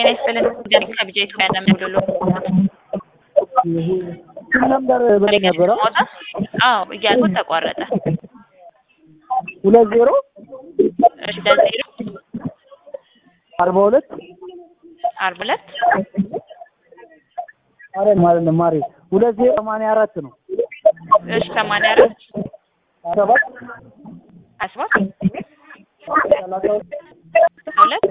ጤና ይስጥልን ጋር ከቢጃ ኢትዮጵያ እንደምደውሎ ነበር በለኝ ነበር አዎ እያልኩ ተቋረጠ 20 እሺ 20 42 አረ ማለት ነው ማሪ 2084 ነው እሺ 84 7 17 ሁለት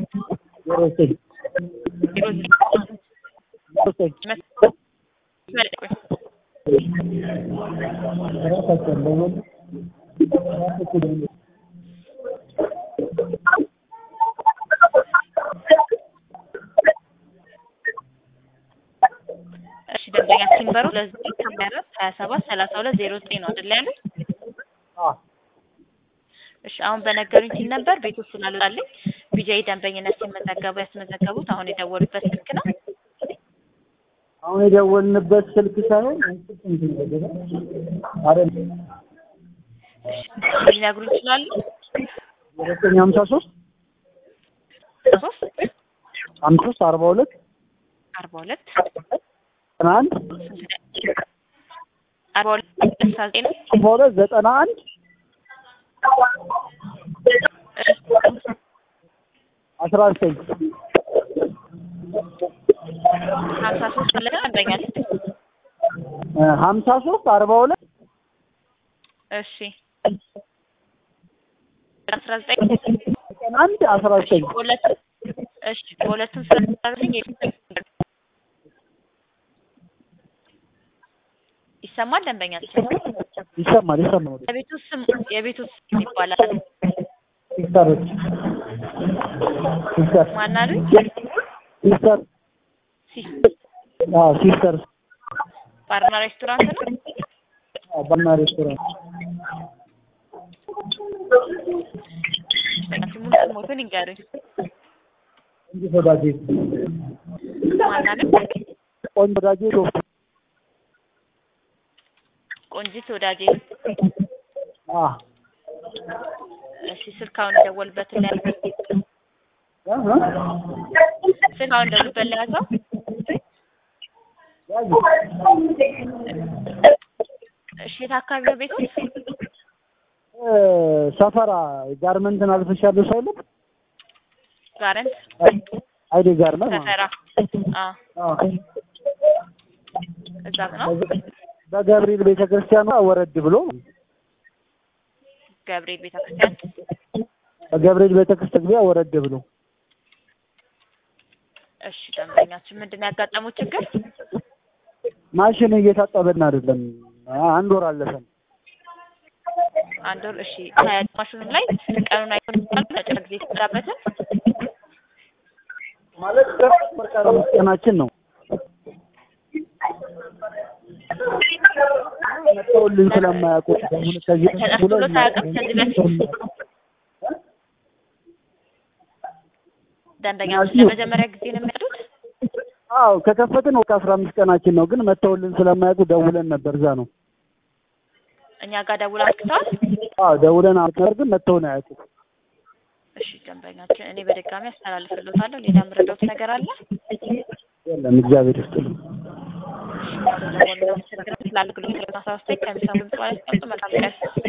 እሺ ደንበኛችን በሩ ለዚህ ካሜራ 27 32 09 ነው አይደል ያለው? እሺ አሁን በነገሩኝ ሲል ነበር ቤቱ ስላልወጣልኝ ቢጃይ ደንበኝነት ሲመዘገቡ ያስመዘገቡት አሁን የደወሉበት ስልክ ነው። አሁን የደወልንበት ስልክ ሳይሆን አይደል? ሊነግሩኝ ይችላሉ? 953 42 91 እሺ 19 እሺ ሁለቱም ስለታረኝ ይሰማል ደንበኛችን ይሰማል የቤቱ ስም ይባላል ሲስተር ማናሉ ሲስተር ባርና ሬስቶራንት ነው ባርና ሬስቶራንት ሙሉ ስሞቱን ይንገሩኝ እንጂ ወዳጄ ማናሉ ቆንጂት ወዳጄ እሺ ስልካውን ደወልበት ላይ ስልካውን ደወልበት ላይ ያዘው እሺ የታካቢ ነው ቤቱ ሰፈራ ጋርመንትን አልፈሻለሁ ሳይል ጋርመንት አይዲ ጋርመንት ሰፈራ እዛ ነው በገብርኤል ቤተክርስቲያን ወረድ ብሎ ገብርኤል ቤተክርስቲያን ወረድ ብሎ እሺ ደንበኛችን ምንድነው ያጋጠመው ችግር ማሽን እየታጠበን አይደለም አንድ ወር አለፈን እሺ ማሽኑ ላይ ቀኑን አይተናል ተጨግዜ ተጣበተ ማለት ቀናችን ነው መጥተውልኝ ስለማያውቁ ደንበኛችን ለመጀመሪያ ጊዜ ነው የሚያዱት? አዎ ከከፈትን ወደ 15 ቀናችን ነው ግን መጥተውልን ስለማያውቁ ደውለን ነበር እዛ ነው እኛ ጋር ደውለን አስክተዋል? አዎ ደውለን አስከር ግን መጥተውን አያውቁ እሺ ደንበኛችን እኔ በድጋሚ አስተላልፍልዎታለሁ ሌላ ምረዳዎት ነገር አለ? የለም እግዚአብሔር ይስጥልኝ ለአገልግሎት ስለተሳሳተ ከሚሰሙ ድምጽ ላይ መልካም ቀን